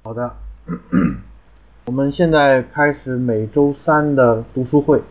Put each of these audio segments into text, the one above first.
好的，我们现在开始每周三的读书会。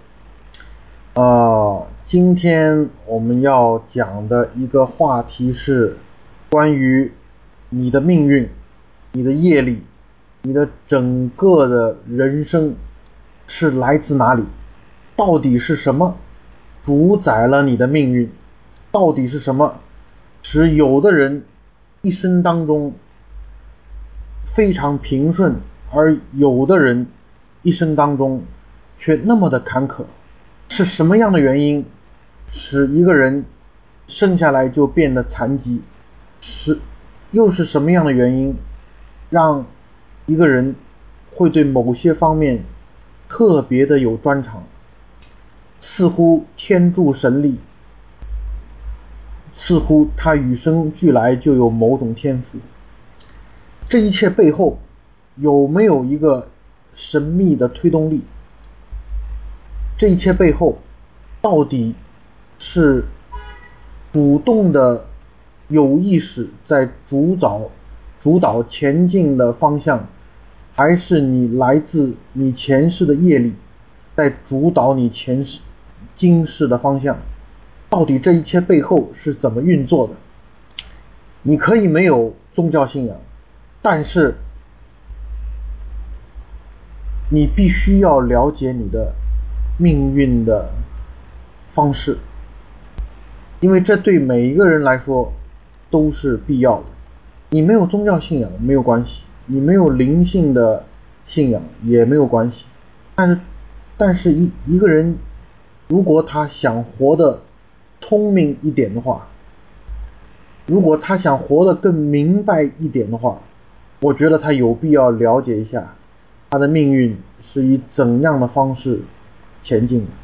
今天我们要讲的一个话题是关于你的命运、你的业力、你的整个的人生是来自哪里？到底是什么主宰了你的命运？到底是什么使有的人一生当中非常平顺，而有的人一生当中却那么的坎坷？是什么样的原因使一个人生下来就变得残疾？又是什么样的原因让一个人会对某些方面特别的有专长？似乎天助神力，似乎他与生俱来就有某种天赋。这一切背后有没有一个神秘的推动力？这一切背后到底是主动的有意识在主导前进的方向，还是你来自你前世的业力在主导你今世的方向？到底这一切背后是怎么运作的？你可以没有宗教信仰，但是你必须要了解你的命运的方式，因为这对每一个人来说都是必要的。你没有宗教信仰没有关系，你没有灵性的信仰也没有关系，但是一个人如果他想活得聪明一点的话，如果他想活得更明白一点的话，我觉得他有必要了解一下他的命运是以怎样的方式前进的。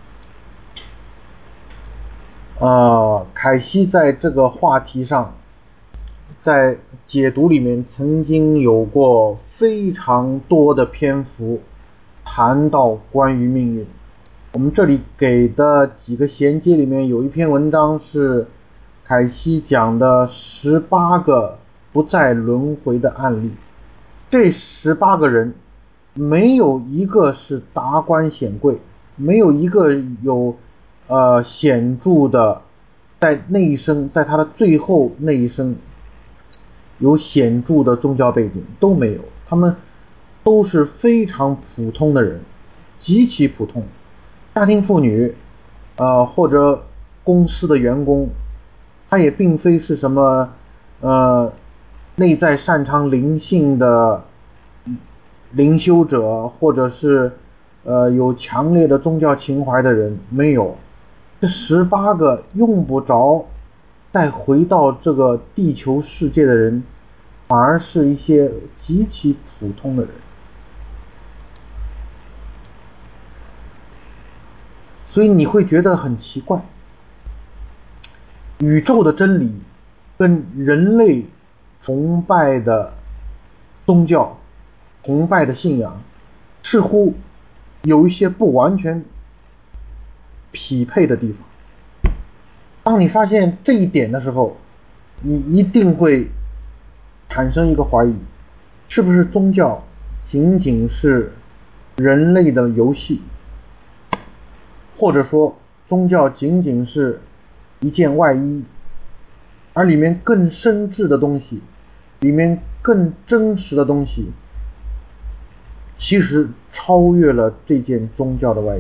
凯西在这个话题上，在解读里面曾经有过非常多的篇幅谈到关于命运。我们这里给的几个衔接里面有一篇文章是凯西讲的18个不再轮回的案例。这18个人没有一个是达官显贵，没有一个有显著的在那一生，在他的最后那一生有显著的宗教背景，都没有。他们都是非常普通的人，极其普通，家庭妇女或者公司的员工。他也并非是什么内在擅长灵性的灵修者，或者是有强烈的宗教情怀的人，没有。这18个用不着再回到这个地球世界的人，反而是一些极其普通的人。所以你会觉得很奇怪，宇宙的真理跟人类崇拜的宗教、崇拜的信仰似乎有一些不完全匹配的地方。当你发现这一点的时候，你一定会产生一个怀疑，是不是宗教仅仅是人类的游戏，或者说宗教仅仅是一件外衣，而里面更深挚的东西，里面更真实的东西其实超越了这件宗教的外衣。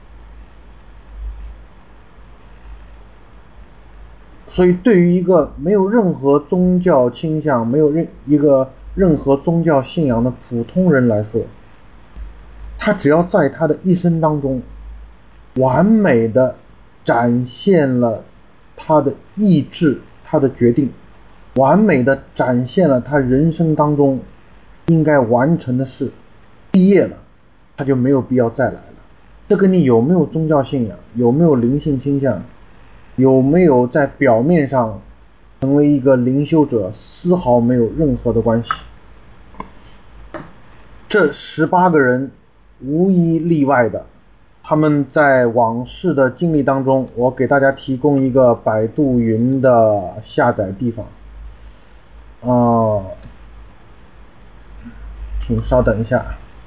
所以对于一个没有任何宗教倾向、没有任何宗教信仰的普通人来说，他只要在他的一生当中完美的展现了他的意志、他的决定，完美的展现了他人生当中应该完成的事，毕业了，他就没有必要再来了。这跟你有没有宗教信仰、有没有灵性倾向、有没有在表面上成为一个灵修者丝毫没有任何的关系。这18个人无一例外的，他们在往事的经历当中，我给大家提供一个百度云的下载地方。 请稍等一下。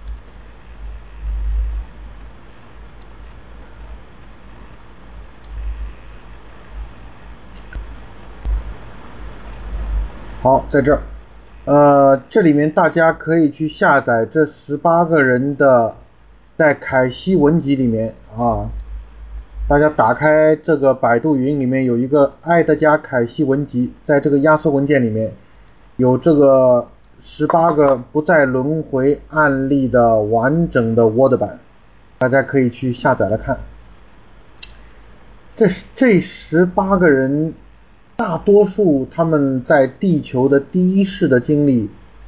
好，在这儿，这里面大家可以去下载这18个人的，在凯西文集里面啊，大家打开这个百度云里面有一个埃德加·凯西文集，在这个压缩文件里面有这个18个不再轮回案例的完整的 Word 版，大家可以去下载来看。这18个人大多数他们在地球的第一世的经历，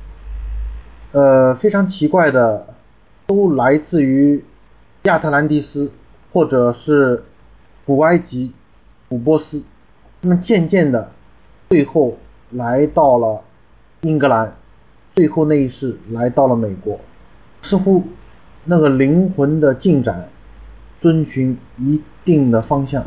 非常奇怪的，都来自于亚特兰蒂斯或者是古埃及、古波斯。他们渐渐的，最后来到了英格兰，最后那一世来到了美国。似乎那个灵魂的进展遵循一定的方向。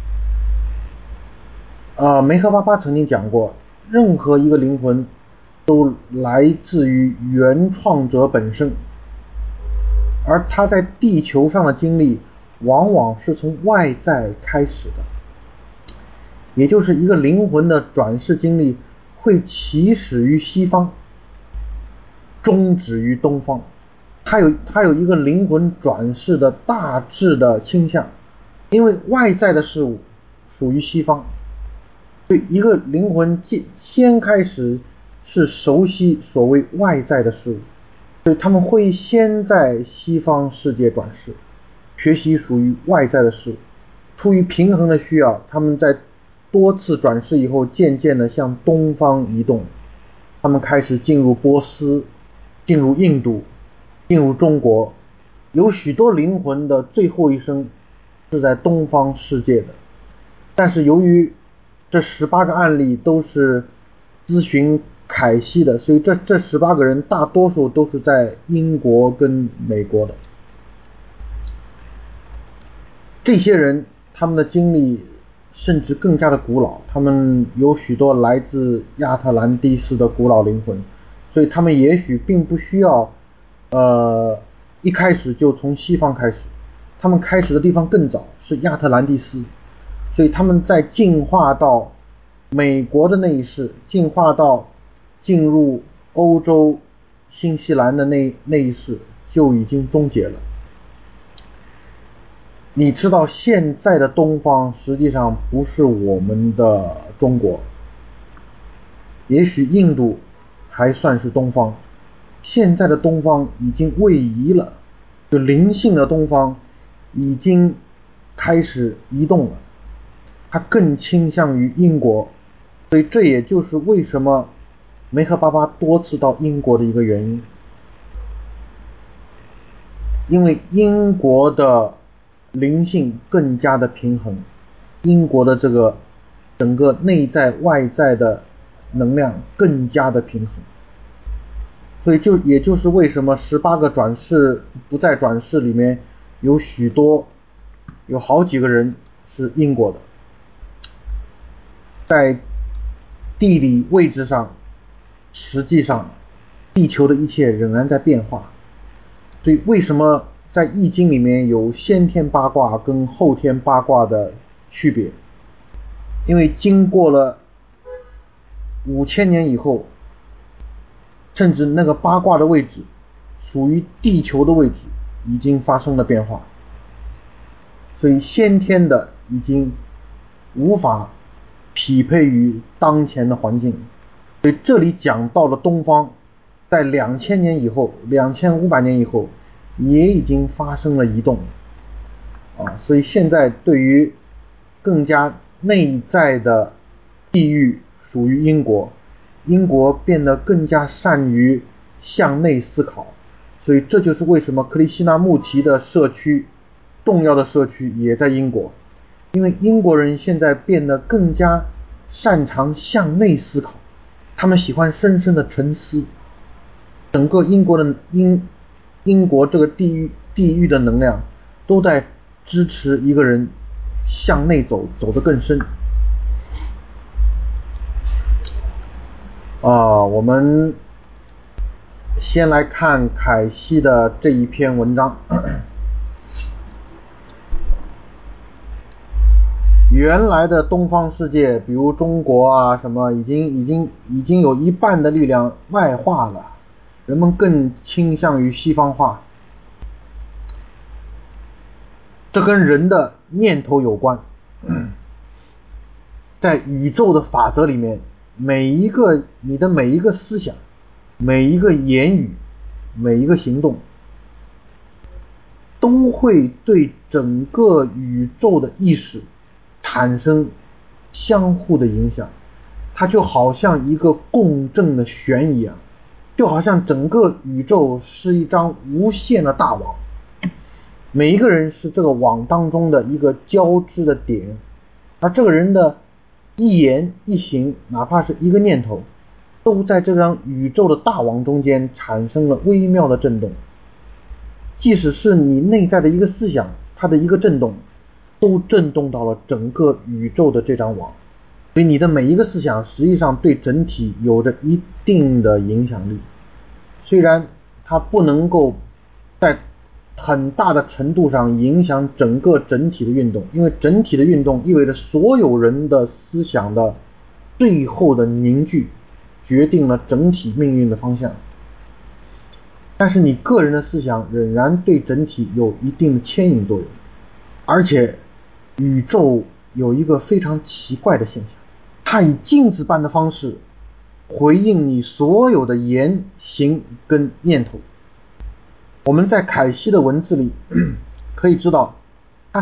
梅赫巴巴曾经讲过，任何一个灵魂都来自于原创者本身，而他在地球上的经历往往是从外在开始的，也就是一个灵魂的转世经历会起始于西方，终止于东方。它有一个灵魂转世的大致的倾向，因为外在的事物属于西方，对一个灵魂先开始是熟悉所谓外在的事物，所以他们会先在西方世界转世，学习属于外在的事物。出于平衡的需要，他们在多次转世以后渐渐的向东方移动，他们开始进入波斯，进入印度，进入中国。有许多灵魂的最后一生是在东方世界的，但是由于这18个案例都是咨询凯西的，所以这18个人大多数都是在英国跟美国的。这些人他们的经历甚至更加的古老，他们有许多来自亚特兰蒂斯的古老灵魂，所以他们也许并不需要一开始就从西方开始，他们开始的地方更早，是亚特兰蒂斯，所以他们在进化到美国的那一世，进化到进入欧洲新西兰的那一世就已经终结了。你知道现在的东方实际上不是我们的中国，也许印度还算是东方，现在的东方已经位移了，就灵性的东方已经开始移动了，它更倾向于英国，所以这也就是为什么梅赫巴巴多次到英国的一个原因。因为英国的灵性更加的平衡，英国的这个整个内在外在的能量更加的平衡，所以也就是为什么18个转世不再转世里面有好几个人是英国的。在地理位置上，实际上地球的一切仍然在变化，所以为什么在易经里面有先天八卦跟后天八卦的区别？因为经过了5000年以后，甚至那个八卦的位置属于地球的位置已经发生了变化，所以先天的已经无法匹配于当前的环境。所以这里讲到了东方在2000年以后，2500年以后也已经发生了移动所以现在对于更加内在的地域属于英国，英国变得更加善于向内思考，所以这就是为什么克里希那穆提的社区，重要的社区也在英国，因为英国人现在变得更加擅长向内思考，他们喜欢深深的沉思。整个英国这个地域的能量都在支持一个人向内走得更深。我们先来看凯西的这一篇文章。原来的东方世界，比如中国啊什么，已经有一半的力量外化了，人们更倾向于西方化。这跟人的念头有关。在宇宙的法则里面，你的每一个思想，每一个言语，每一个行动，都会对整个宇宙的意识产生相互的影响。它就好像一个共振的弦一样，就好像整个宇宙是一张无限的大网，每一个人是这个网当中的一个交织的点，而这个人的一言一行，哪怕是一个念头，都在这张宇宙的大网中间产生了微妙的震动。即使是你内在的一个思想，它的一个震动，都震动到了整个宇宙的这张网。所以你的每一个思想实际上对整体有着一定的影响力，虽然它不能够在很大的程度上影响整体的运动，因为整体的运动意味着所有人的思想的最后的凝聚决定了整体命运的方向，但是你个人的思想仍然对整体有一定的牵引作用。而且宇宙有一个非常奇怪的现象，它以镜子般的方式回应你所有的言行跟念头。我们在凯西的文字里可以知道，他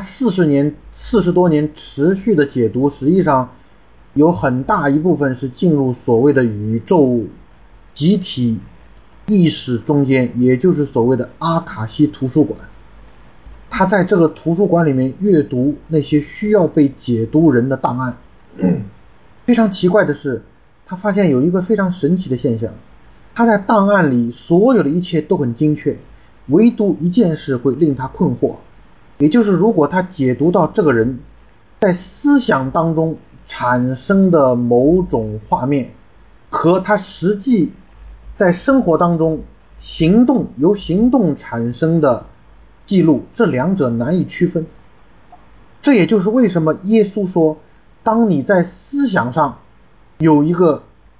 40多年持续的解读，实际上有很大一部分是进入所谓的宇宙集体意识中间，也就是所谓的阿卡西图书馆。他在这个图书馆里面阅读那些需要被解读人的档案。非常奇怪的是，他发现有一个非常神奇的现象，他在档案里所有的一切都很精确，唯独一件事会令他困惑，也就是如果他解读到这个人在思想当中产生的某种画面和他实际在生活当中由行动产生的记录，这两者难以区分。这也就是为什么耶稣说，当你在思想上有一个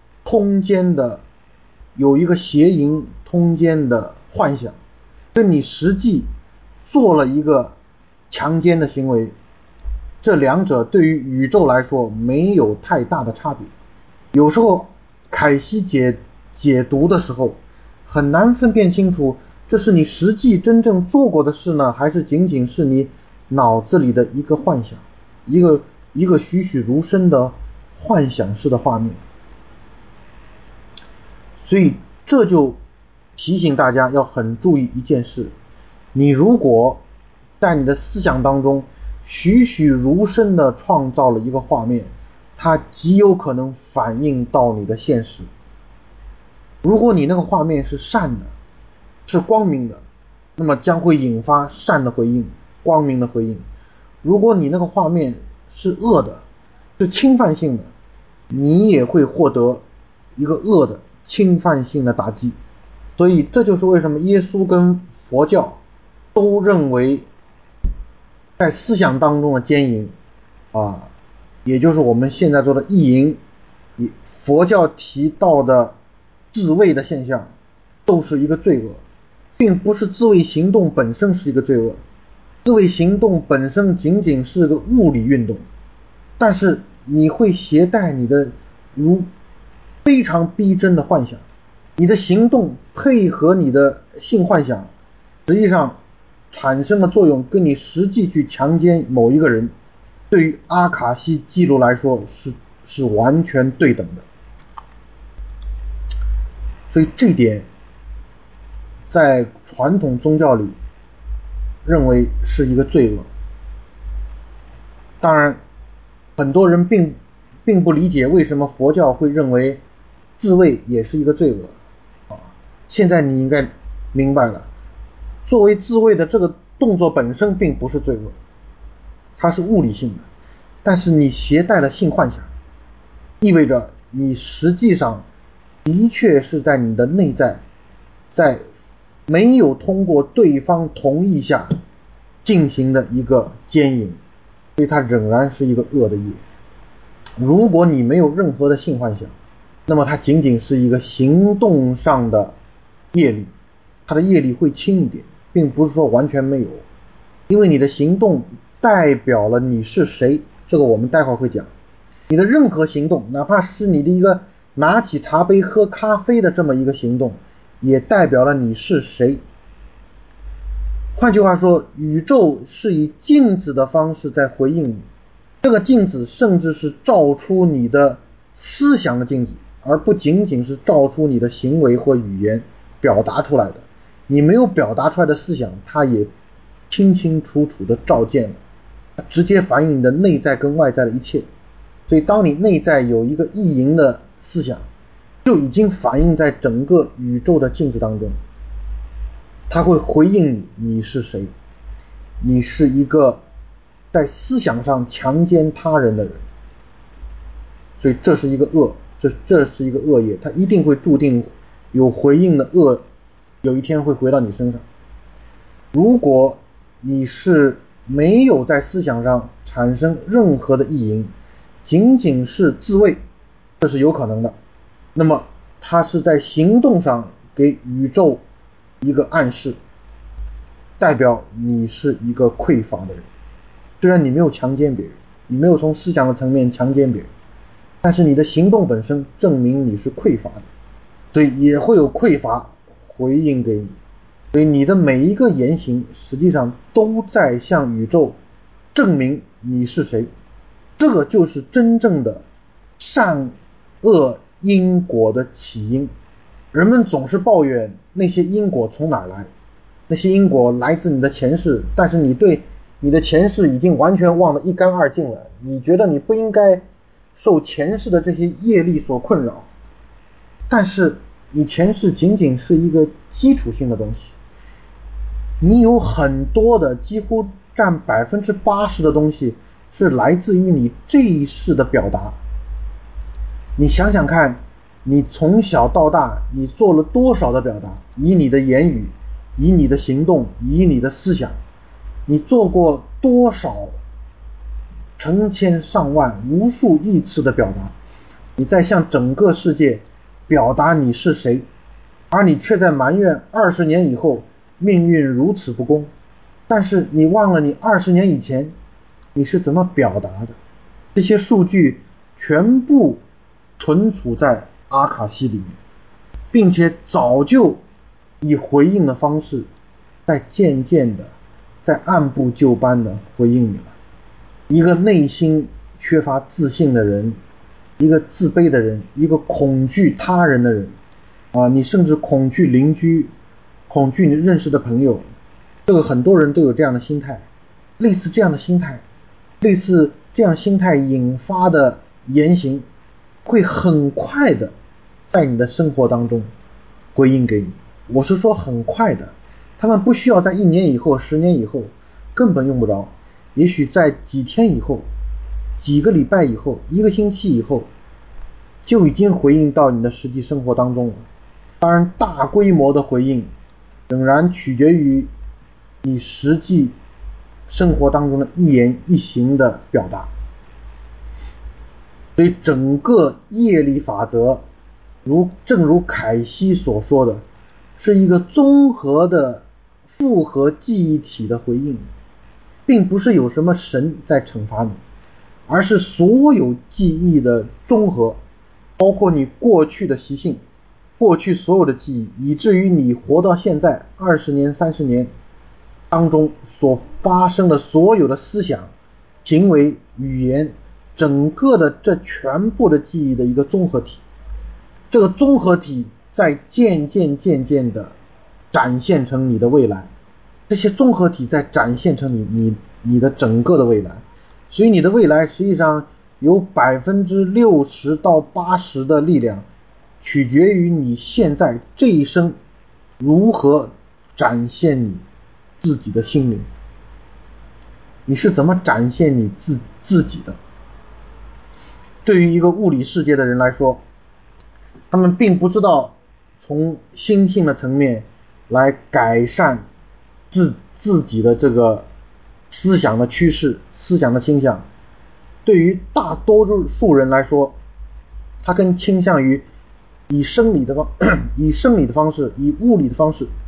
邪淫通奸的幻想，跟你实际做了一个强奸的行为，这两者对于宇宙来说没有太大的差别。有时候凯西解读的时候很难分辨清楚，这是你实际真正做过的事呢，还是仅仅是你脑子里的一个幻想，一个栩栩如生的幻想式的画面。所以这就提醒大家要很注意一件事，你如果在你的思想当中栩栩如生的创造了一个画面，它极有可能反映到你的现实。如果你那个画面是善的，是光明的，那么将会引发善的回应，光明的回应。如果你那个画面是恶的，是侵犯性的，你也会获得一个恶的侵犯性的打击。所以这就是为什么耶稣跟佛教都认为在思想当中的奸淫也就是我们现在做的意淫，佛教提到的自慰的现象，都是一个罪恶，并不是自慰行动本身是一个罪恶，自慰行动本身仅仅是个物理运动，但是你会携带你的非常逼真的幻想，你的行动配合你的性幻想，实际上产生的作用跟你实际去强奸某一个人，对于阿卡西记录来说是完全对等的。所以这点在传统宗教里认为是一个罪恶。当然很多人并不理解为什么佛教会认为自慰也是一个罪恶现在你应该明白了，作为自慰的这个动作本身并不是罪恶，它是物理性的，但是你携带了性幻想，意味着你实际上的确是在你的内在在没有通过对方同意下进行的一个奸淫，所以它仍然是一个恶的业。如果你没有任何的性幻想，那么它仅仅是一个行动上的业力，它的业力会轻一点，并不是说完全没有，因为你的行动代表了你是谁，这个我们待会儿会讲。你的任何行动，哪怕是你的一个拿起茶杯喝咖啡的这么一个行动，也代表了你是谁。换句话说，宇宙是以镜子的方式在回应你，这个镜子甚至是照出你的思想的镜子，而不仅仅是照出你的行为或语言表达出来的。你没有表达出来的思想，它也清清楚楚的照见了，直接反映你的内在跟外在的一切。所以当你内在有一个意淫的思想，就已经反映在整个宇宙的镜子当中，它会回应你是谁。你是一个在思想上强奸他人的人，所以这是一个恶，这是一个恶业，它一定会注定有回应的恶，有一天会回到你身上。如果你是没有在思想上产生任何的意淫，仅仅是自慰，这是有可能的，那么它是在行动上给宇宙一个暗示，代表你是一个匮乏的人。虽然你没有强奸别人，你没有从思想的层面强奸别人，但是你的行动本身证明你是匮乏的，所以也会有匮乏回应给你。所以你的每一个言行实际上都在向宇宙证明你是谁。这个就是真正的善恶因果的起因。人们总是抱怨那些因果从哪来，那些因果来自你的前世，但是你对你的前世已经完全忘得一干二净了，你觉得你不应该受前世的这些业力所困扰，但是你前世仅仅是一个基础性的东西，你有很多的几乎占80%的东西是来自于你这一世的表达。你想想看，你从小到大你做了多少的表达，以你的言语，以你的行动，以你的思想，你做过多少成千上万无数亿次的表达，你在向整个世界表达你是谁，而你却在埋怨20年以后命运如此不公。但是你忘了你20年以前你是怎么表达的，这些数据全部存储在阿卡西里面，并且早就以回应的方式在渐渐的在按部就班的回应你了。一个内心缺乏自信的人，一个自卑的人，一个恐惧他人的人你甚至恐惧邻居，恐惧你认识的朋友，这个很多人都有这样的心态。类似这样的心态，类似这样心态引发的言行，会很快的在你的生活当中回应给你。我是说很快的，他们不需要在1年以后、10年以后，根本用不着，也许在几天以后、几个礼拜以后、1个星期以后，就已经回应到你的实际生活当中了。当然大规模的回应仍然取决于你实际生活当中的一言一行的表达。所以整个业力法则正如凯西所说的，是一个综合的复合记忆体的回应，并不是有什么神在惩罚你，而是所有记忆的综合，包括你过去的习性，过去所有的记忆，以至于你活到现在20年、30年当中所发生的所有的思想、行为、语言，整个的这全部的记忆的一个综合体。这个综合体在渐渐的展现成你的未来，这些综合体在展现成你的整个的未来。所以你的未来实际上有60%到80%的力量取决于你现在这一生如何展现你自己的心灵，你是怎么展现你自己的。对于一个物理世界的人来说，他们并不知道从心性的层面来改善自己的这个思想的趋势、思想的倾向。对于大多数人来说，他更倾向于以生理的方式、以物理的方式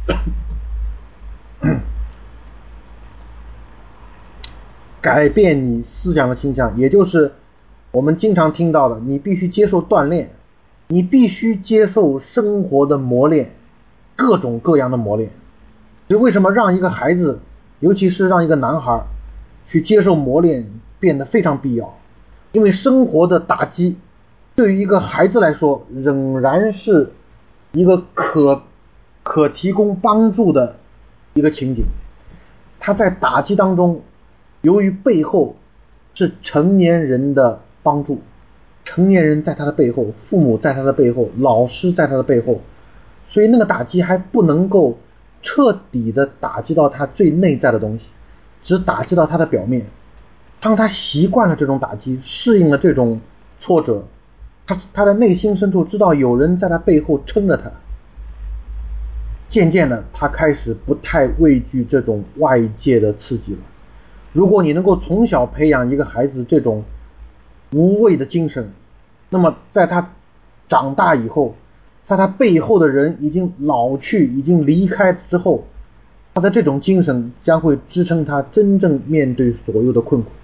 改变你思想的倾向，也就是我们经常听到的，你必须接受锻炼，你必须接受生活的磨练，各种各样的磨练。所以为什么让一个孩子，尤其是让一个男孩去接受磨练变得非常必要？因为生活的打击对于一个孩子来说仍然是一个可提供帮助的一个情景。他在打击当中，由于背后是成年人的帮助，成年人在他的背后，父母在他的背后，老师在他的背后，所以那个打击还不能够彻底的打击到他最内在的东西，只打击到他的表面。当他习惯了这种打击，适应了这种挫折，他的内心深处知道有人在他背后撑着他，渐渐的他开始不太畏惧这种外界的刺激了。如果你能够从小培养一个孩子这种无畏的精神，那么在他长大以后，在他背后的人已经老去、已经离开之后，他的这种精神将会支撑他真正面对所有的困苦。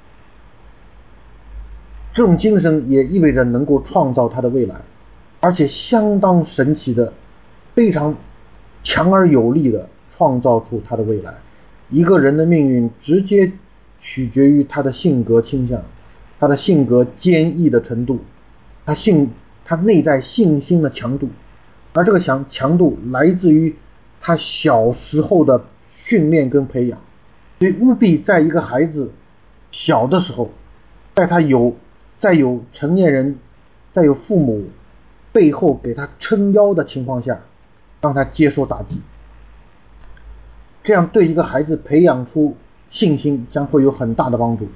这种精神也意味着能够创造他的未来，而且相当神奇的，非常强而有力的创造出他的未来。一个人的命运直接取决于他的性格倾向，他的性格坚毅的程度，他内在信心的强度，而这个强度来自于他小时候的训练跟培养。所以务必在一个孩子小的时候，在有成年人，在有父母背后给他撑腰的情况下，让他接受打击，这样对一个孩子培养出信心将会有很大的帮助。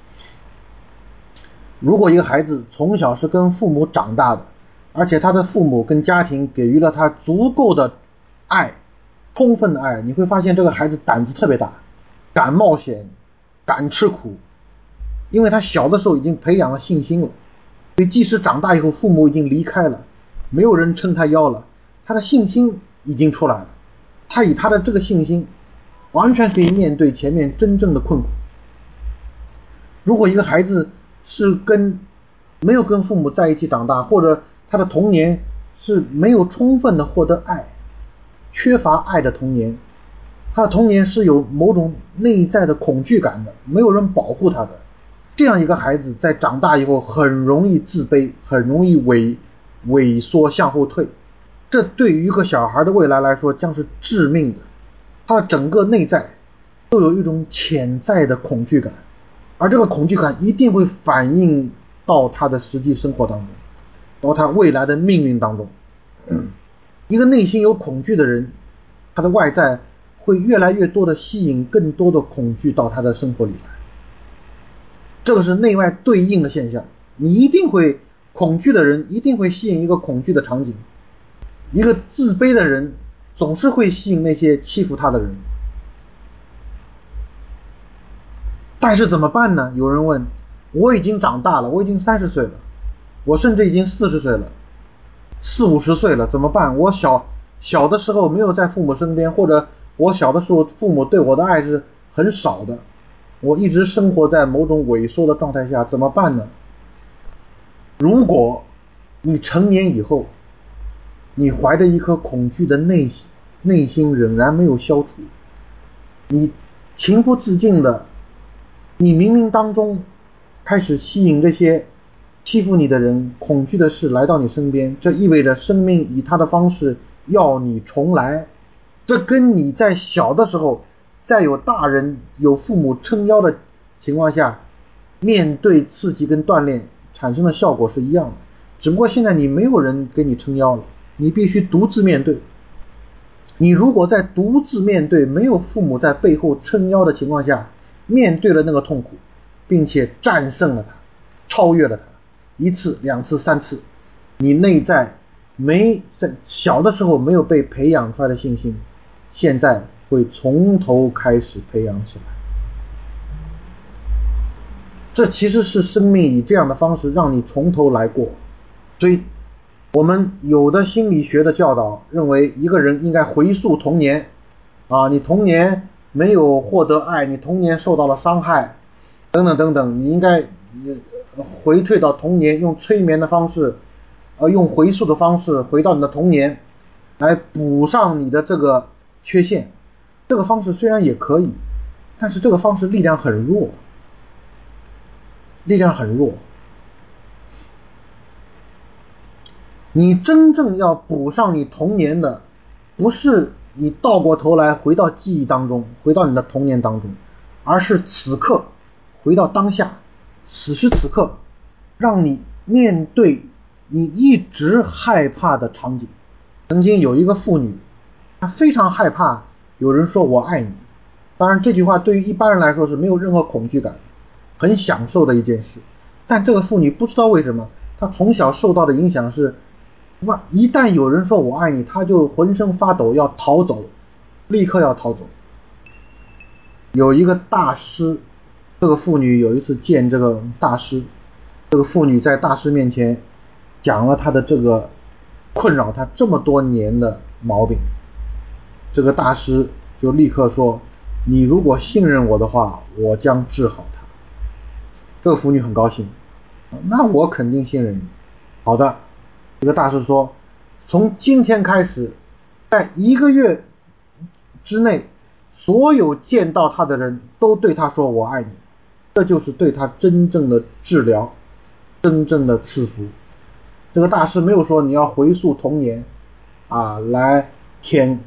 如果一个孩子从小是跟父母长大的，而且他的父母跟家庭给予了他足够的爱，充分的爱，你会发现这个孩子胆子特别大，敢冒险，敢吃苦，因为他小的时候已经培养了信心了。所以即使长大以后父母已经离开了，没有人撑他腰了，他的信心已经出来了，他以他的这个信心完全可以面对前面真正的困苦。如果一个孩子是没有跟父母在一起长大，或者他的童年是没有充分的获得爱，缺乏爱的童年，他的童年是有某种内在的恐惧感的，没有人保护他的，这样一个孩子在长大以后很容易自卑，很容易萎缩向后退，这对于一个小孩的未来来说将是致命的。他的整个内在都有一种潜在的恐惧感，而这个恐惧感一定会反映到他的实际生活当中，到他未来的命运当中。一个内心有恐惧的人，他的外在会越来越多的吸引更多的恐惧到他的生活里来，这个是内外对应的现象。恐惧的人一定会吸引一个恐惧的场景，一个自卑的人总是会吸引那些欺负他的人。但是怎么办呢？有人问，我已经长大了，我已经30岁了，我甚至已经40岁了，40、50岁了，怎么办？我小的时候没有在父母身边，或者我小的时候父母对我的爱是很少的，我一直生活在某种萎缩的状态下，怎么办呢？如果你成年以后，你怀着一颗恐惧的内心仍然没有消除，你情不自禁的，你冥冥当中开始吸引这些欺负你的人、恐惧的事来到你身边，这意味着生命以他的方式要你重来。这跟你在小的时候，在有大人有父母撑腰的情况下面对刺激跟锻炼产生的效果是一样的，只不过现在你没有人给你撑腰了，你必须独自面对。你如果在独自面对，没有父母在背后撑腰的情况下面对了那个痛苦，并且战胜了它，超越了它，1次、2次、3次，你内在在小的时候没有被培养出来的信心，现在会从头开始培养起来。这其实是生命以这样的方式让你从头来过。所以我们有的心理学的教导认为，一个人应该回溯童年你童年没有获得爱，你童年受到了伤害等等等等，你应该回退到童年，用催眠的方式用回溯的方式回到你的童年，来补上你的这个缺陷。这个方式虽然也可以，但是这个方式力量很弱。你真正要补上你童年的，不是你倒过头来回到记忆当中，回到你的童年当中，而是此刻回到当下，此时此刻让你面对你一直害怕的场景。曾经有一个妇女，她非常害怕有人说我爱你，当然这句话对于一般人来说是没有任何恐惧感，很享受的一件事。但这个妇女不知道为什么，她从小受到的影响是，一旦有人说我爱你，她就浑身发抖，要逃走，立刻要逃走。有一个大师，这个妇女有一次见这个大师，这个妇女在大师面前讲了她的这个困扰她这么多年的毛病。这个大师就立刻说，你如果信任我的话，我将治好它。这个妇女很高兴，那我肯定信任你。好的，这个大师说，从今天开始，在1个月之内，所有见到他的人都对他说我爱你。这就是对他真正的治疗，真正的赐福。这个大师没有说你要回溯童年来填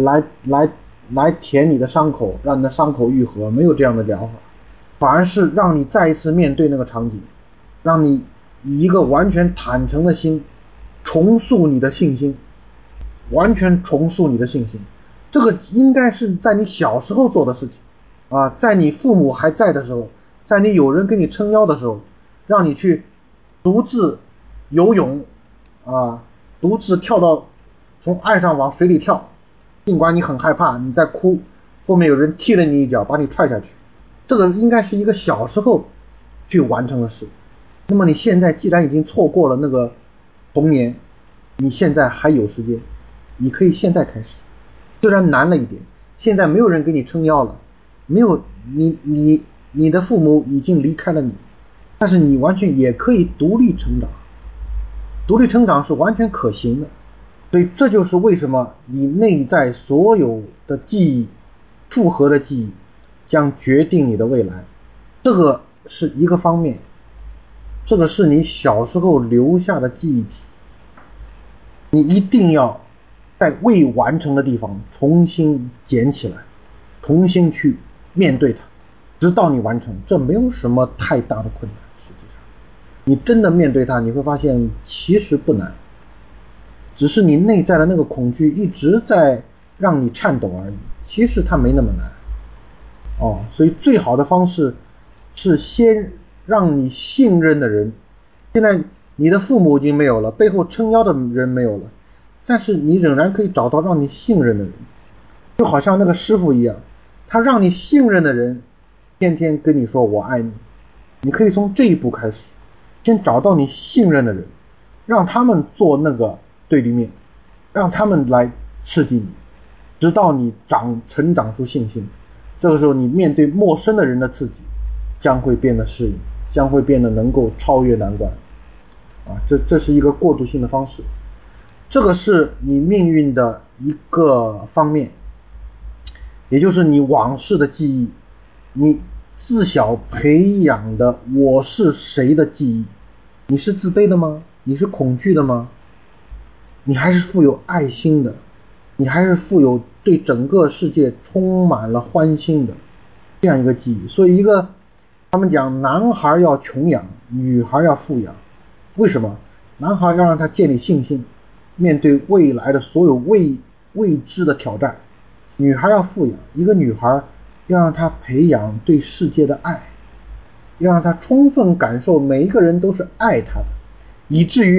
你的伤口，让你的伤口愈合，没有这样的疗法，反而是让你再一次面对那个场景，让你以一个完全坦诚的心重塑你的信心，完全重塑你的信心。这个应该是在你小时候做的事情在你父母还在的时候，在你有人给你撑腰的时候，让你去独自游泳独自跳到从岸上往水里跳，尽管你很害怕，你在哭，后面有人踢了你一脚把你踹下去。这个应该是一个小时候去完成的事。那么你现在既然已经错过了那个童年，你现在还有时间，你可以现在开始。虽然难了一点，现在没有人给你撑腰了，没有你的父母已经离开了你，但是你完全也可以独立成长，独立成长是完全可行的。所以这就是为什么你内在所有的记忆，复合的记忆将决定你的未来。这个是一个方面，这个是你小时候留下的记忆体，你一定要在未完成的地方重新捡起来，重新去面对它，直到你完成。这没有什么太大的困难，实际上你真的面对它，你会发现其实不难，只是你内在的那个恐惧一直在让你颤抖而已，其实它没那么难所以最好的方式是先让你信任的人，现在你的父母已经没有了，背后撑腰的人没有了，但是你仍然可以找到让你信任的人，就好像那个师傅一样，他让你信任的人天天跟你说我爱你。你可以从这一步开始，先找到你信任的人，让他们做那个对立面，让他们来刺激你，直到你成长出信心。这个时候你面对陌生的人的刺激将会变得适应，将会变得能够超越难关这是一个过渡性的方式。这个是你命运的一个方面，也就是你往事的记忆，你自小培养的我是谁的记忆。你是自卑的吗？你是恐惧的吗？你还是富有爱心的？你还是富有对整个世界充满了欢欣的这样一个记忆。所以他们讲男孩要穷养，女孩要富养。为什么？男孩要让他建立信心，面对未来的所有未知的挑战。女孩要富养，一个女孩要让她培养对世界的爱，要让她充分感受每一个人都是爱她的，以至于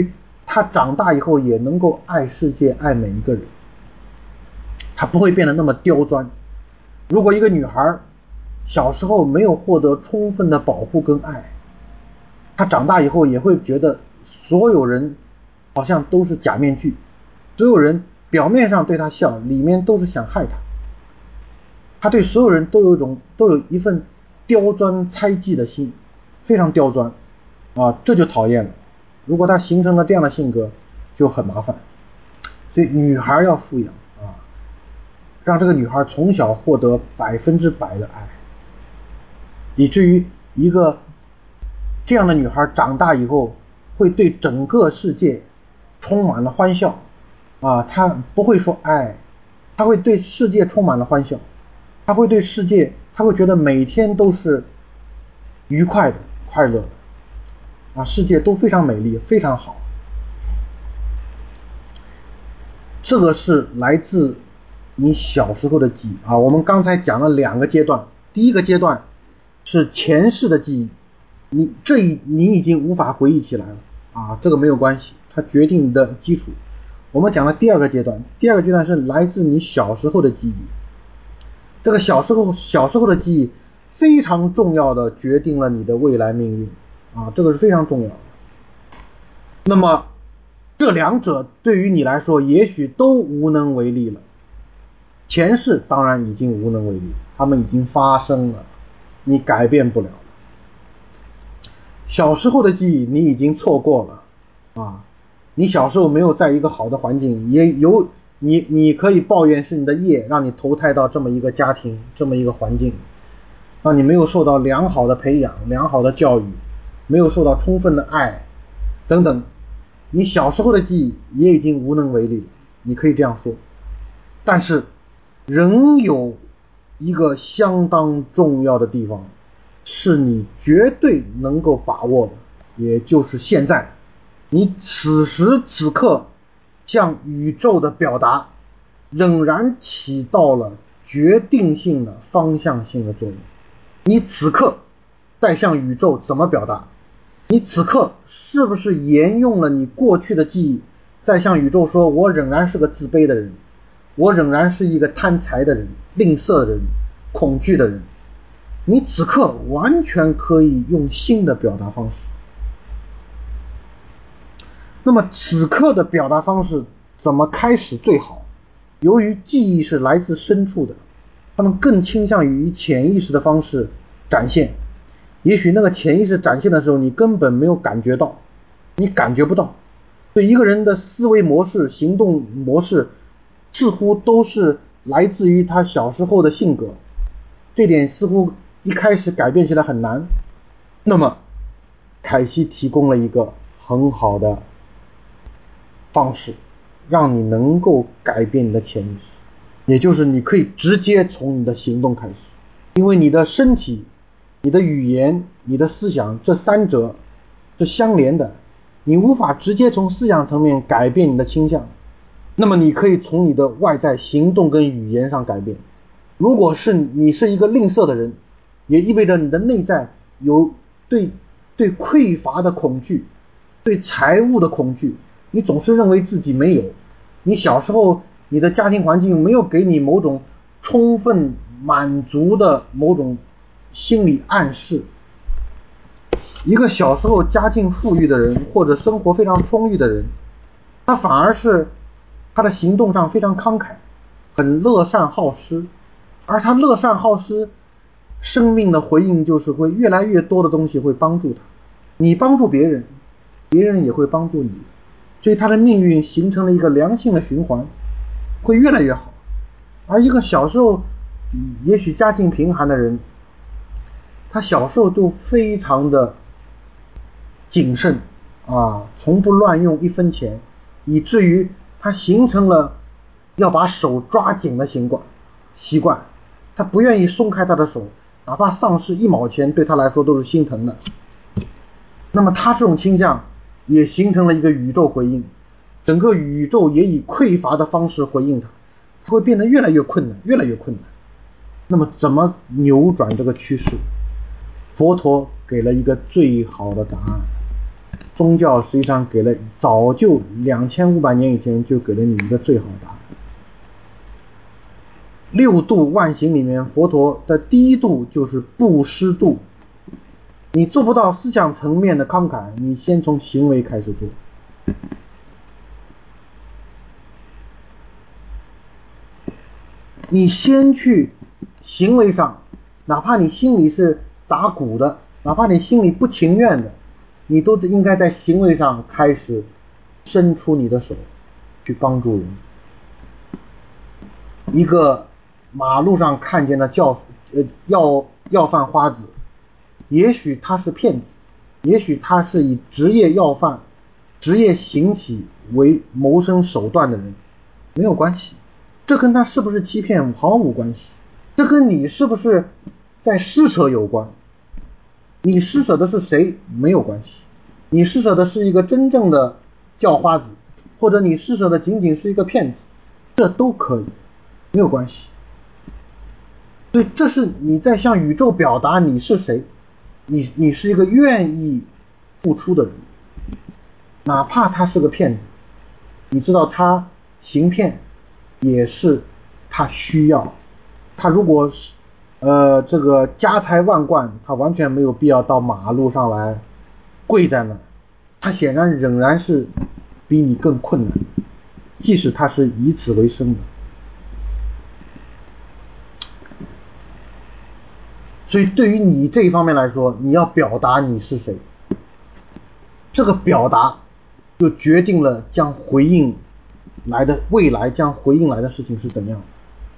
他长大以后也能够爱世界，爱每一个人，他不会变得那么刁钻。如果一个女孩小时候没有获得充分的保护跟爱，她长大以后也会觉得所有人好像都是假面具，所有人表面上对她笑，里面都是想害她。她对所有人都有一份刁钻猜忌的心，非常刁钻这就讨厌了。如果她形成了这样的性格，就很麻烦。所以女孩要富养让这个女孩从小获得100%的爱，以至于一个这样的女孩长大以后会对整个世界充满了欢笑她不会说爱，她会对世界充满了欢笑，她会觉得每天都是愉快的、快乐的世界都非常美丽，非常好。这个是来自你小时候的记忆我们刚才讲了2个阶段，第一个阶段是前世的记忆，你已经无法回忆起来了这个没有关系，它决定你的基础。我们讲了第二个阶段是来自你小时候的记忆，这个小时候的记忆非常重要的决定了你的未来命运这个是非常重要的。那么这2者对于你来说也许都无能为力了，前世当然已经无能为力，他们已经发生了，你改变不了了。小时候的记忆你已经错过了你小时候没有在一个好的环境，也有你可以抱怨是你的业让你投胎到这么一个家庭，这么一个环境，让你没有受到良好的培养、良好的教育，没有受到充分的爱等等，你小时候的记忆也已经无能为力了，你可以这样说。但是仍有一个相当重要的地方是你绝对能够把握的，也就是现在你此时此刻向宇宙的表达仍然起到了决定性的方向性的作用。你此刻在向宇宙怎么表达？你此刻是不是沿用了你过去的记忆，在向宇宙说我仍然是个自卑的人，我仍然是一个贪财的人、吝啬的人、恐惧的人？你此刻完全可以用新的表达方式。那么此刻的表达方式怎么开始最好？由于记忆是来自深处的，他们更倾向于以潜意识的方式展现。也许那个潜意识展现的时候，你根本没有感觉到，你感觉不到。所以一个人的思维模式、行动模式似乎都是来自于他小时候的性格，这点似乎一开始改变起来很难。那么凯西提供了一个很好的方式，让你能够改变你的潜意识，也就是你可以直接从你的行动开始。因为你的身体、你的语言、你的思想，这3者是相连的，你无法直接从思想层面改变你的倾向，那么你可以从你的外在行动跟语言上改变。如果是你是一个吝啬的人，也意味着你的内在有对匮乏的恐惧，对财务的恐惧，你总是认为自己没有，你小时候你的家庭环境没有给你某种充分满足的某种心理暗示。一个小时候家境富裕的人，或者生活非常充裕的人，他反而是他的行动上非常慷慨，很乐善好施，而他乐善好施，生命的回应就是会越来越多的东西会帮助他，你帮助别人，别人也会帮助你，所以他的命运形成了一个良性的循环，会越来越好。而一个小时候也许家境贫寒的人，他小时候就非常的谨慎从不乱用1分钱，以至于他形成了要把手抓紧的习惯，他不愿意松开他的手，哪怕丧失1毛钱对他来说都是心疼的。那么他这种倾向也形成了一个宇宙回应，整个宇宙也以匮乏的方式回应他，他会变得越来越困难，越来越困难。那么怎么扭转这个趋势？佛陀给了一个最好的答案， 宗教实际上早就2500年以前就给了你一个最好的答案。六度万行里面，佛陀的第一度就是布施度。你做不到思想层面的慷慨，你先从行为开始做。你先去行为上，哪怕你心里是打鼓的，哪怕你心里不情愿的，你都应该在行为上开始伸出你的手去帮助人。一个马路上看见的要饭花子，也许他是骗子，也许他是以职业要饭、职业行乞为谋生手段的人，没有关系，这跟他是不是欺骗毫无关系，这跟你是不是在施舍有关。你施舍的是谁没有关系，你施舍的是一个真正的叫花子，或者你施舍的仅仅是一个骗子，这都可以，没有关系。所以这是你在向宇宙表达你是谁，你是一个愿意付出的人，哪怕他是个骗子，你知道他行骗也是他需要，他如果是这个家财万贯，他完全没有必要到马路上来跪在那，他显然仍然是比你更困难，即使他是以此为生的。所以对于你这一方面来说，你要表达你是谁，这个表达就决定了未来将回应来的事情是怎样的。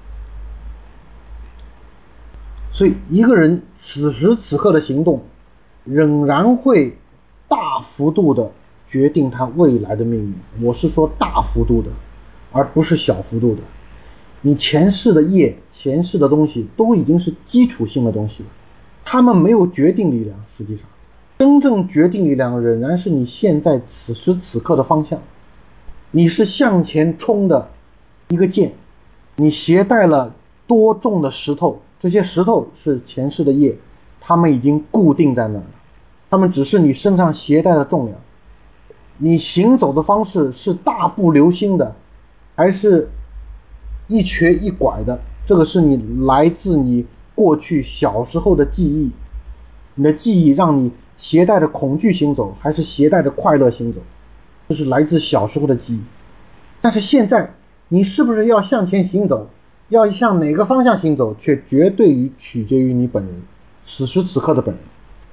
所以一个人此时此刻的行动仍然会大幅度的决定他未来的命运，我是说大幅度的，而不是小幅度的。你前世的业，前世的东西都已经是基础性的东西了，他们没有决定力量，实际上真正决定力量仍然是你现在此时此刻的方向。你是向前冲的一个箭，你携带了多重的石头，这些石头是前世的业，它们已经固定在那了，它们只是你身上携带的重量。你行走的方式是大步流星的，还是一瘸一拐的，这个是你来自你过去小时候的记忆，你的记忆让你携带着恐惧行走，还是携带着快乐行走，这是来自小时候的记忆。但是现在你是不是要向前行走，要向哪个方向行走，却绝对取决于你本人，此时此刻的本人。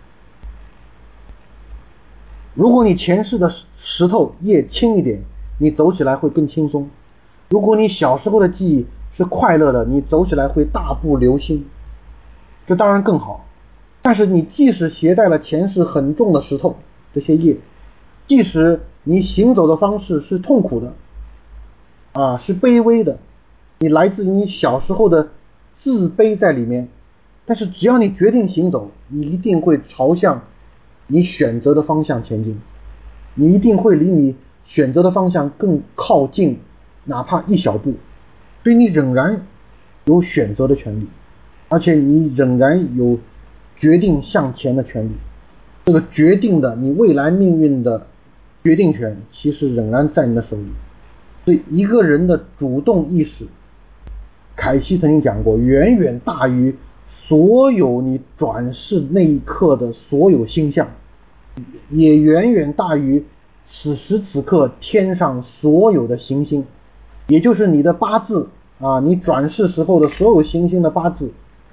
如果你前世的石头叶轻一点，你走起来会更轻松；如果你小时候的记忆是快乐的，你走起来会大步流星，这当然更好。但是你即使携带了前世很重的石头，这些叶，即使你行走的方式是痛苦的是卑微的，你来自你小时候的自卑在里面，但是只要你决定行走，你一定会朝向你选择的方向前进，你一定会离你选择的方向更靠近，哪怕一小步。所以你仍然有选择的权利，而且你仍然有决定向前的权利。这个决定的你未来命运的决定权其实仍然在你的手里。所以一个人的主动意识，凯西曾经讲过，远远大于所有你转世那一刻的所有星象，也远远大于此时此刻天上所有的行星，也就是你的八字你转世时候的所有行星的八字，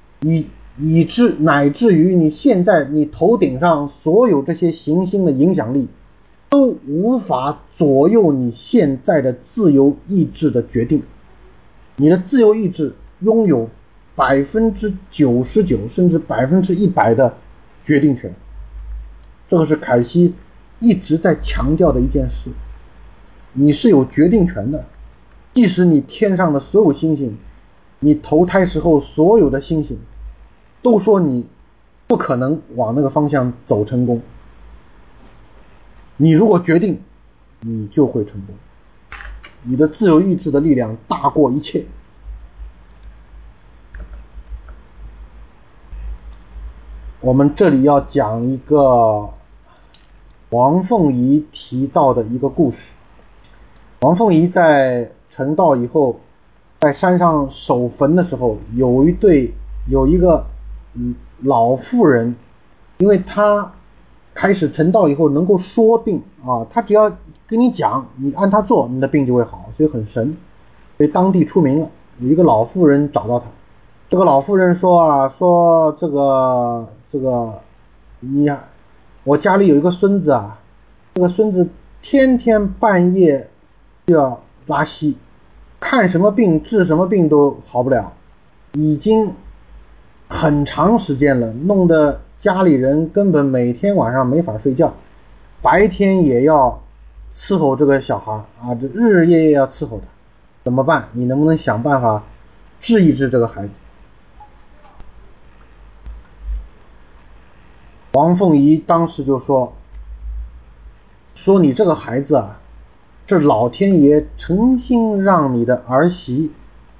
乃至于你现在你头顶上所有这些行星的影响力，都无法左右你现在的自由意志的决定。你的自由意志拥有99%甚至100%的决定权，这个是凯西一直在强调的一件事。你是有决定权的，即使你天上的所有星星，你投胎时候所有的星星都说你不可能往那个方向走成功，你如果决定，你就会成功。你的自由意志的力量大过一切。我们这里要讲一个王凤仪提到的一个故事。王凤仪在成道以后，在山上守坟的时候，有一个老妇人，因为她开始成道以后能够说病啊，她只要跟你讲，你按她做，你的病就会好，所以很神，所以当地出名了。有一个老妇人找到她，这个老妇人说这个我家里有一个孙子啊，这个孙子天天半夜就要拉稀，看什么病治什么病都好不了，已经很长时间了，弄得家里人根本每天晚上没法睡觉，白天也要伺候这个小孩啊，这日日夜夜要伺候他，怎么办？你能不能想办法治一治这个孩子？王凤仪当时就说你这个孩子啊，这老天爷诚心让你的儿媳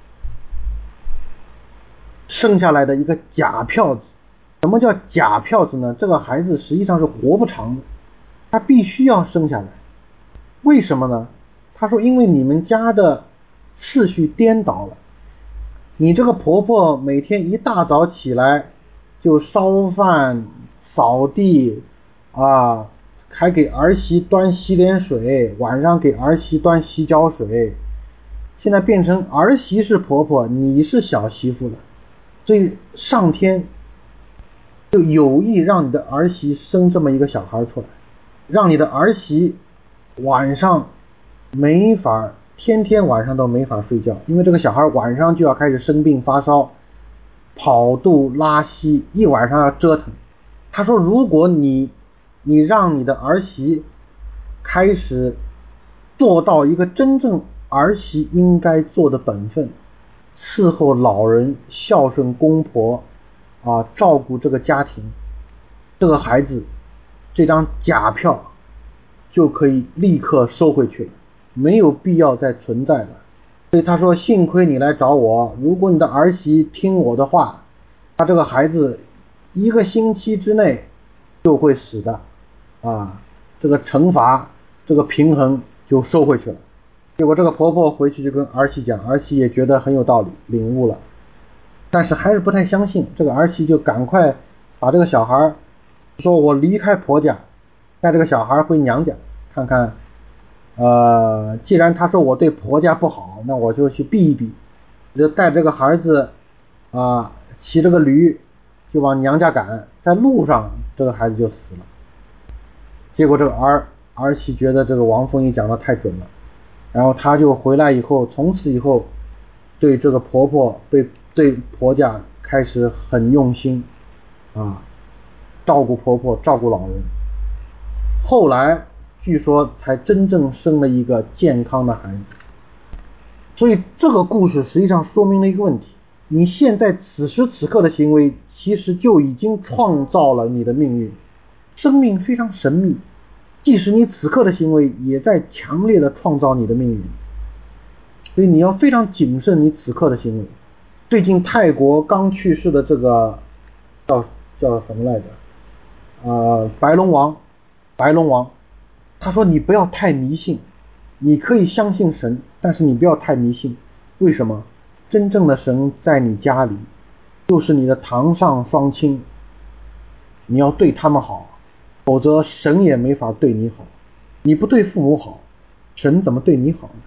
生下来的一个假票子。什么叫假票子呢？这个孩子实际上是活不长的，他必须要生下来。为什么呢？他说因为你们家的次序颠倒了，你这个婆婆每天一大早起来就烧饭扫地啊，还给儿媳端洗脸水，晚上给儿媳端洗脚水，现在变成儿媳是婆婆，你是小媳妇了，所以上天就有意让你的儿媳生这么一个小孩出来，让你的儿媳晚上没法，天天晚上都没法睡觉，因为这个小孩晚上就要开始生病发烧，跑肚拉稀，一晚上要折腾。他说如果你让你的儿媳开始做到一个真正儿媳应该做的本分，伺候老人，孝顺公婆啊，照顾这个家庭，这个孩子这张假票就可以立刻收回去了，没有必要再存在了。所以他说幸亏你来找我，如果你的儿媳听我的话，他这个孩子1个星期之内就会死的啊，这个惩罚这个平衡就收回去了。结果这个婆婆回去就跟儿媳讲，儿媳也觉得很有道理，领悟了，但是还是不太相信。这个儿媳就赶快把这个小孩说，我离开婆家，带这个小孩回娘家看看，既然他说我对婆家不好，那我就去避一避，就带这个孩子骑这个驴就往娘家赶，在路上这个孩子就死了。结果这个儿媳觉得这个王凤仪讲的太准了，然后他就回来以后，从此以后对这个婆婆对婆家开始很用心照顾婆婆，照顾老人。后来据说才真正生了一个健康的孩子。所以这个故事实际上说明了一个问题，你现在此时此刻的行为其实就已经创造了你的命运。生命非常神秘，即使你此刻的行为也在强烈的创造你的命运，所以你要非常谨慎你此刻的行为。最近泰国刚去世的这个叫什么来着，白龙王，他说你不要太迷信，你可以相信神，但是你不要太迷信。为什么？真正的神在你家里，就是你的堂上双亲，你要对他们好，否则神也没法对你好。你不对父母好，神怎么对你好呢？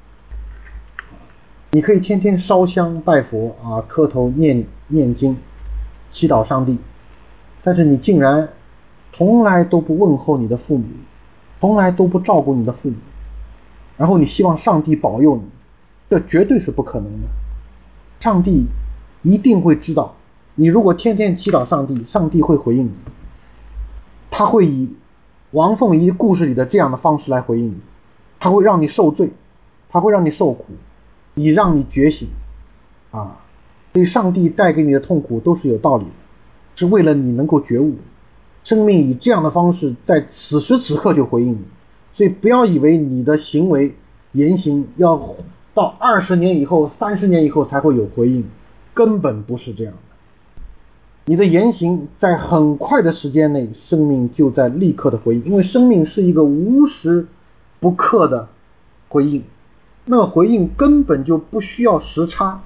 你可以天天烧香拜佛磕头念经祈祷上帝，但是你竟然从来都不问候你的父母，从来都不照顾你的父母，然后你希望上帝保佑你，这绝对是不可能的。上帝一定会知道，你如果天天祈祷上帝，上帝会回应你，他会以王凤仪故事里的这样的方式来回应你，他会让你受罪，他会让你受苦，以让你觉醒所以上帝带给你的痛苦都是有道理的，是为了你能够觉悟。生命以这样的方式在此时此刻就回应你，所以不要以为你的行为言行要到20年以后30年以后才会有回应，根本不是这样的。 你的言行在很快的时间内，生命就在立刻的回应，因为生命是一个无时不刻的回应，那个回应根本就不需要时差，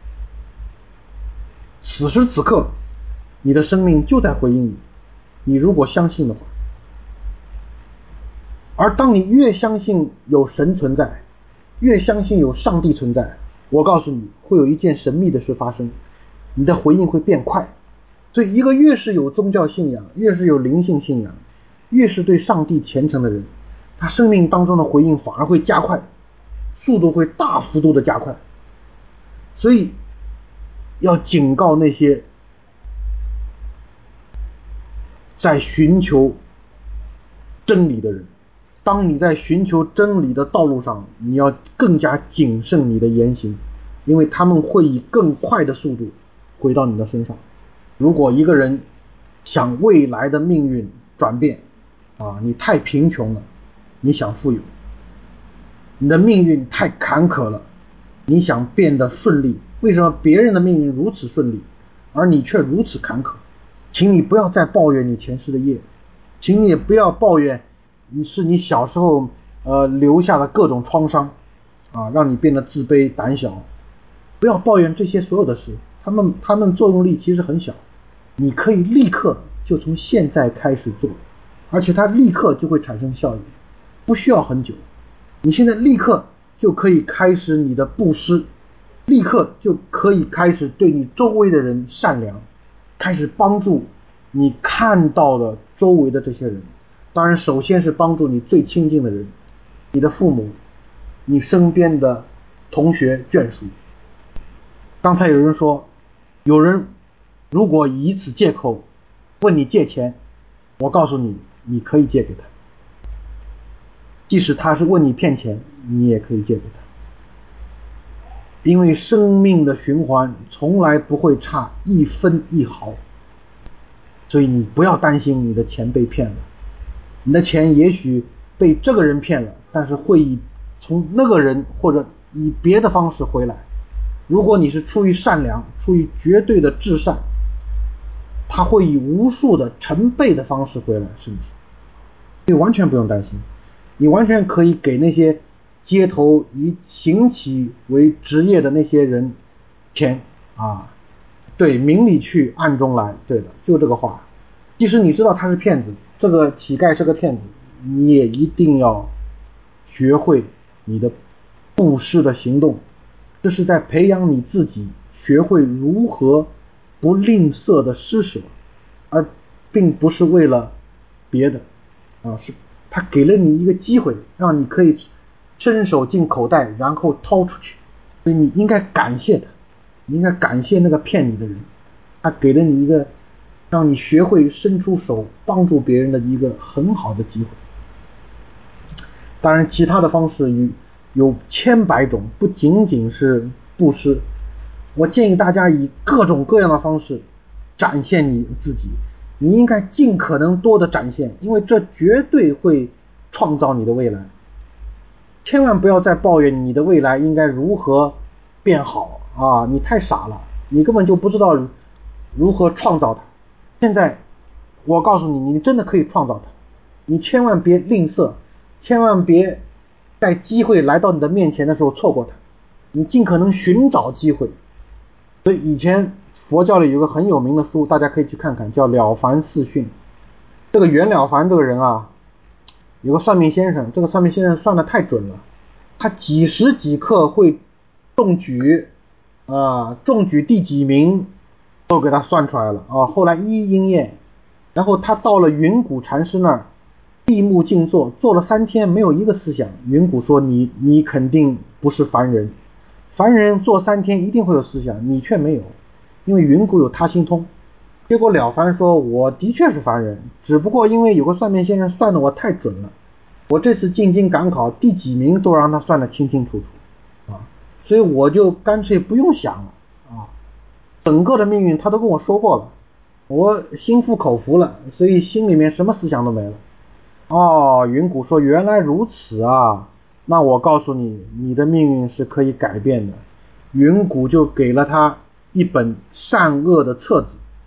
此时此刻你的生命就在回应你，你如果相信的话。而当你越相信有神存在，越相信有上帝存在，我告诉你会有一件神秘的事发生，你的回应会变快。所以一个越是有宗教信仰，越是有灵性信仰，越是对上帝虔诚的人，他生命当中的回应反而会加快，速度会大幅度的加快。所以要警告那些在寻求真理的人，当你在寻求真理的道路上，你要更加谨慎你的言行，因为他们会以更快的速度回到你的身上。如果一个人想未来的命运转变你太贫穷了，你想富有，你的命运太坎坷了，你想变得顺利，为什么别人的命运如此顺利，而你却如此坎坷？请你不要再抱怨你前世的业，请你也不要抱怨是你小时候留下的各种创伤让你变得自卑胆小，不要抱怨这些所有的事，他们作用力其实很小，你可以立刻就从现在开始做，而且它立刻就会产生效益，不需要很久。你现在立刻就可以开始你的布施，立刻就可以开始对你周围的人善良，开始帮助你看到的周围的这些人。当然首先是帮助你最亲近的人，你的父母，你身边的同学眷属。刚才有人说，有人如果以此借口问你借钱，我告诉你，你可以借给他，即使他是问你骗钱，你也可以借给他，因为生命的循环从来不会差一分一毫。所以你不要担心你的钱被骗了，你的钱也许被这个人骗了，但是会从那个人或者以别的方式回来。如果你是出于善良，出于绝对的至善，他会以无数的成倍的方式回来，是不是？你完全不用担心，你完全可以给那些街头以行乞为职业的那些人钱对，明里去暗中来，对的，就这个话。即使你知道他是骗子，这个乞丐是个骗子，你也一定要学会你的布施的行动，这是在培养你自己学会如何不吝啬的施舍，而并不是为了别的是他给了你一个机会，让你可以伸手进口袋然后掏出去，所以你应该感谢他，你应该感谢那个骗你的人，他给了你一个让你学会伸出手帮助别人的一个很好的机会。当然其他的方式有千百种，不仅仅是布施，我建议大家以各种各样的方式展现你自己，你应该尽可能多的展现，因为这绝对会创造你的未来。千万不要再抱怨你的未来应该如何变好你太傻了，你根本就不知道如何创造它。现在我告诉你，你真的可以创造它，你千万别吝啬，千万别在机会来到你的面前的时候错过它，你尽可能寻找机会。所以以前佛教里有个很有名的书，大家可以去看看，叫《了凡四训》。这个袁了凡这个人有个算命先生，这个算命先生算得太准了，他几时几刻会中举中举第几名都给他算出来了后来一一应验。然后他到了云谷禅师那儿，闭目静坐，坐了3天没有一个思想。云谷说你肯定不是凡人，凡人坐3天一定会有思想，你却没有，因为云谷有他心通。结果了凡说，我的确是凡人，只不过因为有个算命先生算得我太准了，我这次进京赶考第几名都让他算得清清楚楚所以我就干脆不用想了整个的命运他都跟我说过了，我心服口服了，所以心里面什么思想都没了。云谷说原来如此那我告诉你，你的命运是可以改变的。云谷就给了他一本善恶的册子，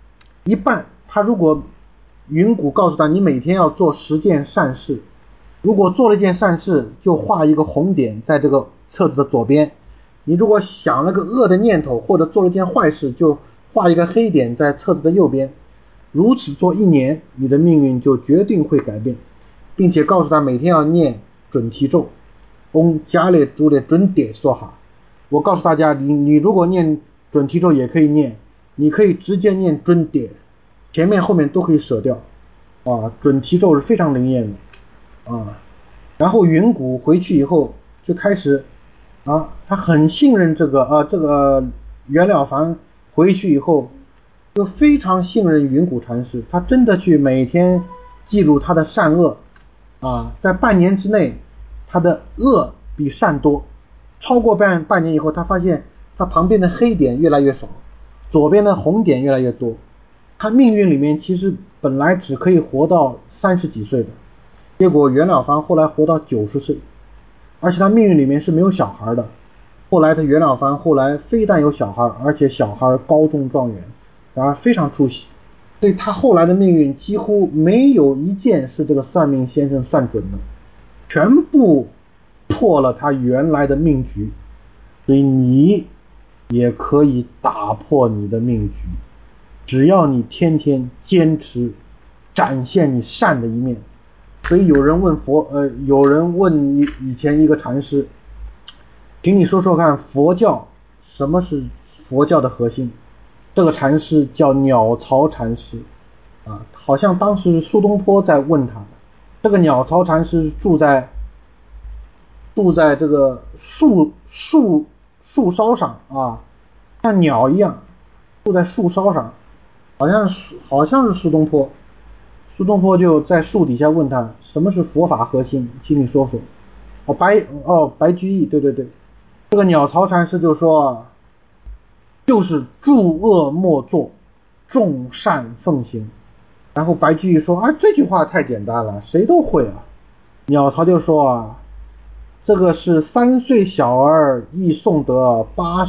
一半，他如果云谷告诉他你每天要做10件善事，如果做了一件善事就画一个红点在这个册子的左边，你如果想了个恶的念头或者做了一件坏事就画一个黑点在册子的右边，如此做1年，你的命运就决定会改变，并且告诉他每天要念准提咒嗡伽列珠列准点说哈。我告诉大家，你如果念准提咒也可以念，你可以直接念准点，前面后面都可以舍掉准提咒是非常灵验的然后云谷回去以后就开始他很信任这个袁了凡，回去以后就非常信任云谷禅师，他真的去每天记录他的善恶在半年之内他的恶比善多，超过半年以后，他发现他旁边的黑点越来越少，左边的红点越来越多，他命运里面其实本来只可以活到30几岁的，结果袁了凡后来活到90岁，而且他命运里面是没有小孩的，后来袁了凡后来非但有小孩，而且小孩高中状元，非常出息，所以他后来的命运几乎没有一件是这个算命先生算准的，全部破了他原来的命局。所以你也可以打破你的命局，只要你天天坚持展现你善的一面。所以有人问以前一个禅师，请你说说看佛教什么是佛教的核心？这个禅师叫鸟巢禅师好像当时苏东坡在问他的。这个鸟巢禅师住在这个树梢上像鸟一样住在树梢上，好像是苏东坡。苏东坡就在树底下问他什么是佛法核心，请你说说。白居易，对，这个鸟巢禅师就说就是诸恶莫作，众善奉行。然后白居易说这句话太简单了，谁都会鸟巢就说这个是3岁小儿亦诵得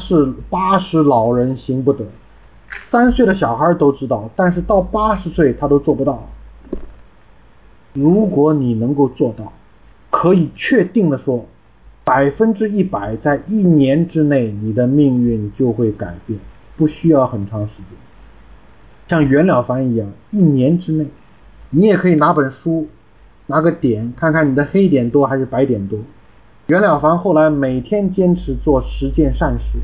，80老人行不得。3岁的小孩都知道，但是到80岁他都做不到。如果你能够做到，可以确定的说，100%在1年之内你的命运就会改变，不需要很长时间。像袁了凡一样，1年之内，你也可以拿本书，拿个点，看看你的黑点多还是白点多。袁了凡后来每天坚持做10件善事，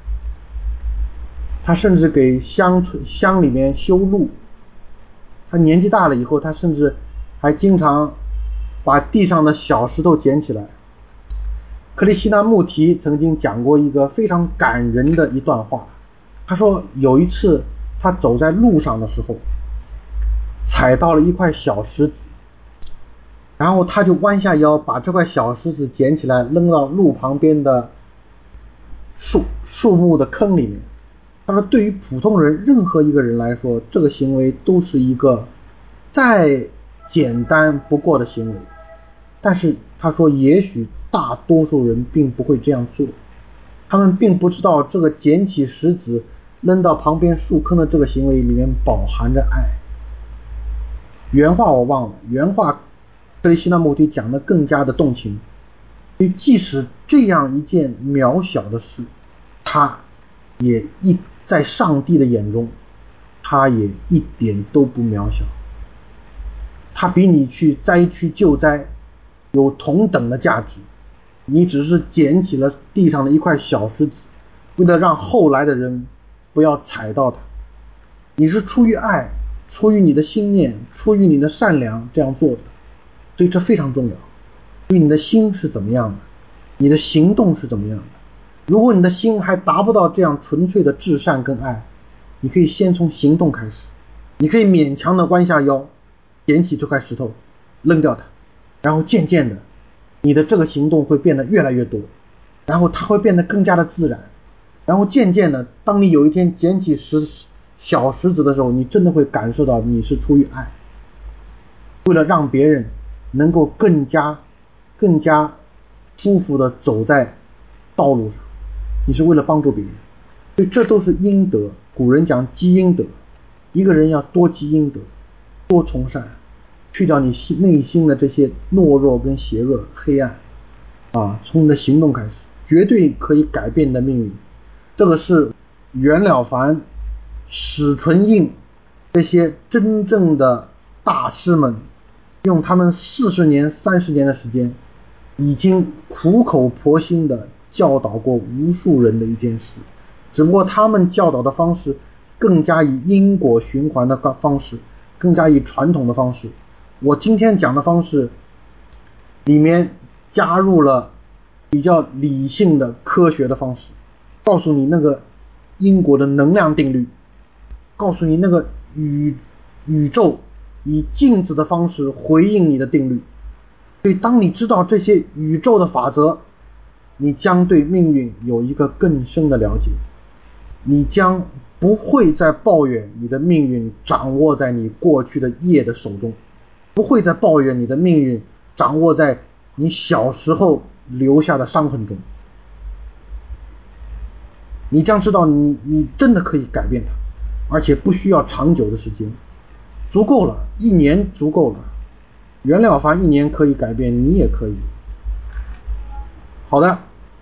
他甚至给乡里面修路。他年纪大了以后，他甚至还经常把地上的小石头捡起来。克里希那穆提曾经讲过一个非常感人的一段话，他说有一次他走在路上的时候，踩到了一块小石子，然后他就弯下腰把这块小石子捡起来扔到路旁边的树木的坑里面。他说对于普通人任何一个人来说，这个行为都是一个再简单不过的行为，但是他说也许大多数人并不会这样做，他们并不知道这个捡起石子扔到旁边树坑的这个行为里面饱含着爱。原话我忘了，原话克里希那穆提讲的更加的动情，所以即使这样一件渺小的事，他也在上帝的眼中，他也一点都不渺小，他比你去灾区救灾有同等的价值。你只是捡起了地上的一块小石子，为了让后来的人不要踩到它，你是出于爱，出于你的心念，出于你的善良这样做的，所以这非常重要。所以你的心是怎么样的，你的行动是怎么样的。如果你的心还达不到这样纯粹的至善跟爱，你可以先从行动开始，你可以勉强的弯下腰，捡起这块石头，扔掉它，然后渐渐的，你的这个行动会变得越来越多，然后它会变得更加的自然，然后渐渐的，当你有一天捡起小石子的时候，你真的会感受到你是出于爱，为了让别人能够更加舒服的走在道路上，你是为了帮助别人，所以这都是阴德。古人讲积阴德， 一个人要多积阴德，多从善，去掉你内心的这些懦弱跟邪恶黑暗从你的行动开始，绝对可以改变你的命运。这个是袁了凡、史纯印这些真正的大师们用他们40年30年的时间，已经苦口婆心的教导过无数人的一件事，只不过他们教导的方式更加以因果循环的方式，更加以传统的方式。我今天讲的方式里面加入了比较理性的科学的方式，告诉你那个因果的能量定律，告诉你那个宇宙以镜子的方式回应你的定律。所以当你知道这些宇宙的法则，你将对命运有一个更深的了解，你将不会再抱怨你的命运掌握在你过去的业的手中，不会再抱怨你的命运掌握在你小时候留下的伤痕中。你将知道你真的可以改变它，而且不需要长久的时间，足够了，1年足够了。袁了凡1年可以改变，你也可以。好的，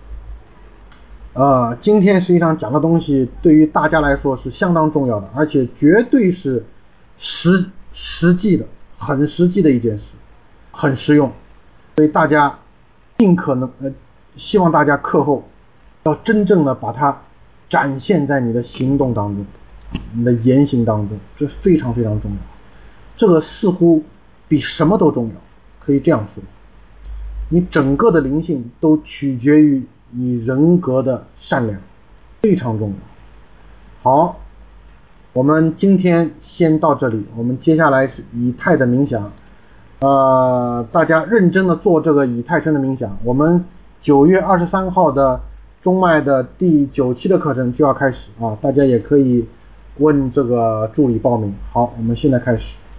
今天实际上讲的东西对于大家来说是相当重要的，而且绝对是实际的，很实际的一件事，很实用。所以大家尽可能希望大家课后要真正的把它展现在你的行动当中，你的言行当中，这非常非常重要。这个似乎比什么都重要，可以这样说，你整个的灵性都取决于你人格的善良，非常重要。好，我们今天先到这里，我们接下来是以太的冥想。大家认真的做这个以太身的冥想。我们9月23号的中脉的第9期的课程就要开始大家也可以问这个助理报名。好，我们现在开始。